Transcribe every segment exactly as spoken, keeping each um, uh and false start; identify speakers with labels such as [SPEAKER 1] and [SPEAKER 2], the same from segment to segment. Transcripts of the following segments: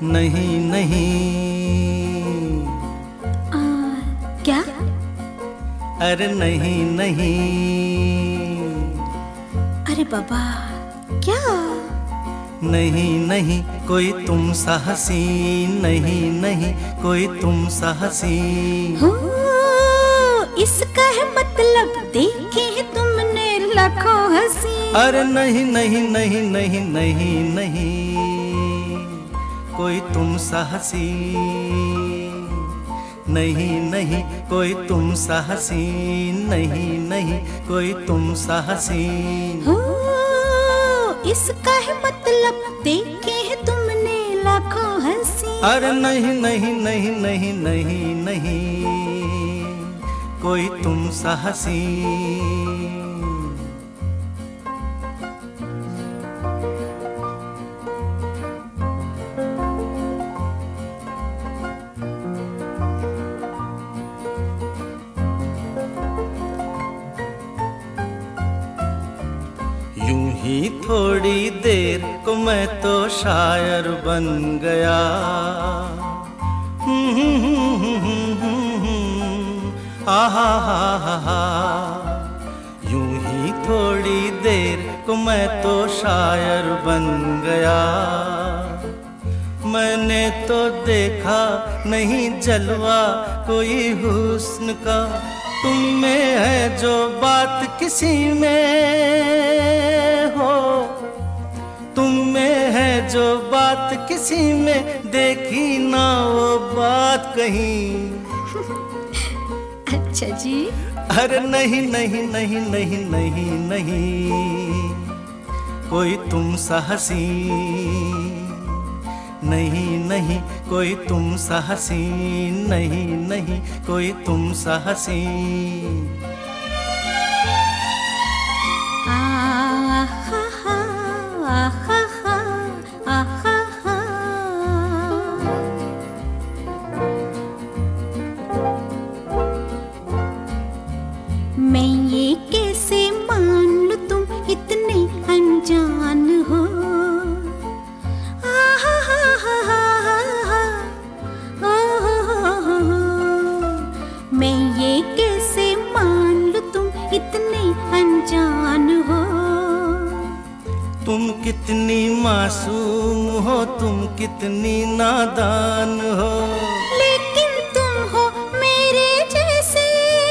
[SPEAKER 1] नहीं नहीं।
[SPEAKER 2] आ, क्या?
[SPEAKER 1] अरे नहीं नहीं।
[SPEAKER 2] अरे बाबा क्या?
[SPEAKER 1] नहीं नहीं कोई तुम सा हसी, नहीं नहीं कोई तुम सा हसी।
[SPEAKER 2] हो इसका है मतलब देखे है तुमने लाखों हंसी।
[SPEAKER 1] अरे नहीं नहीं नहीं नहीं नहीं नहीं कोई तुम सा हसी, नहीं नहीं कोई तुम सा हसी, नहीं नहीं कोई तुम सा हसी।
[SPEAKER 2] हो इसका है मतलब देखे है तुमने लाखों हंसी।
[SPEAKER 1] अरे नहीं नहीं नहीं नहीं नहीं नहीं कोई तुम सा हसी। यूं ही थोड़ी देर को मैं तो शायर बन गया। आहा हा हा हा। यूं ही थोड़ी देर को मैं तो शायर बन गया। मैंने तो देखा नहीं जलवा कोई हुस्न का, तुम में है जो बात किसी में हो, तुम में है जो बात किसी में, देखी ना वो बात कहीं।
[SPEAKER 2] अच्छा जी।
[SPEAKER 1] अरे नहीं नहीं नहीं नहीं नहीं नहीं कोई तुम सा हसी, नहीं नहीं कोई तुम सा हसी, नहीं नहीं कोई तुम सा हसी।
[SPEAKER 2] मैं ये कैसे मान लूं तुम इतने अनजान हो। मैं ये कैसे मान लूं तुम इतने अनजान हो।
[SPEAKER 1] तुम कितनी मासूम हो, तुम कितनी नादान हो।
[SPEAKER 2] लेकिन तुम हो मेरे जैसे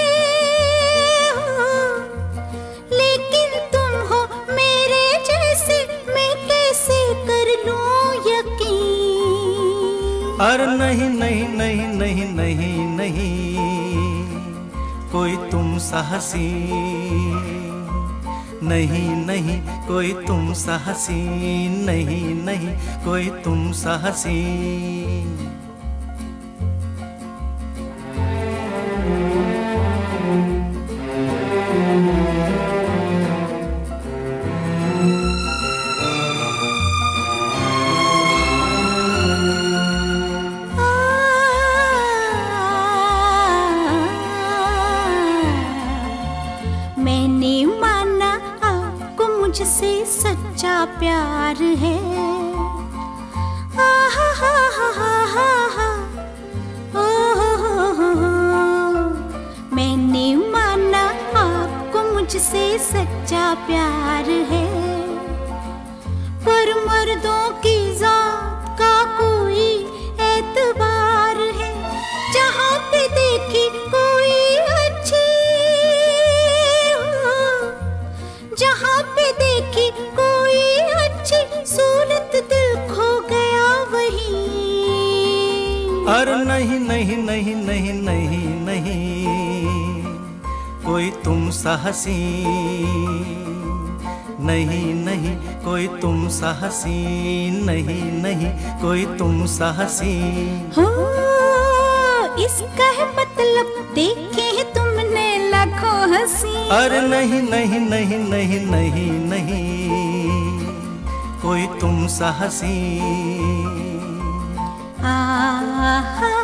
[SPEAKER 2] हो, लेकिन तुम हो मेरे जैसे, मैं कैसे कर लूं यकीन।
[SPEAKER 1] अरे नहीं नहीं नहीं नहीं नहीं नहीं कोई तुम सा हसी, नहीं नहीं कोई तुम सा हसी, नहीं नहीं कोई तुम सा हसी।
[SPEAKER 2] मैंने माना आपको मुझसे सच्चा प्यार है। आहा हा हा हा हा हा। ओ हो हो हो हो। मैंने माना आपको मुझसे सच्चा प्यार है, पर मर्दों की जात का कोई एतबार है। जहाँ पे देखी कोई अच्छी हो, जहाँ पे देखी कोई अच्छी सूरत, दिल खो गया वहीं।
[SPEAKER 1] अरे नहीं नहीं नहीं नहीं नहीं नहीं कोई तुम सा हसी, नहीं नहीं कोई तुम सा हसी, नहीं नहीं कोई तुम सा हसी।
[SPEAKER 2] हो इसका है मतलब देखे है तुमने लाखों हंसी।
[SPEAKER 1] अरे नहीं नहीं नहीं नहीं नहीं नहीं कोई तुम सा हसी।
[SPEAKER 2] आहा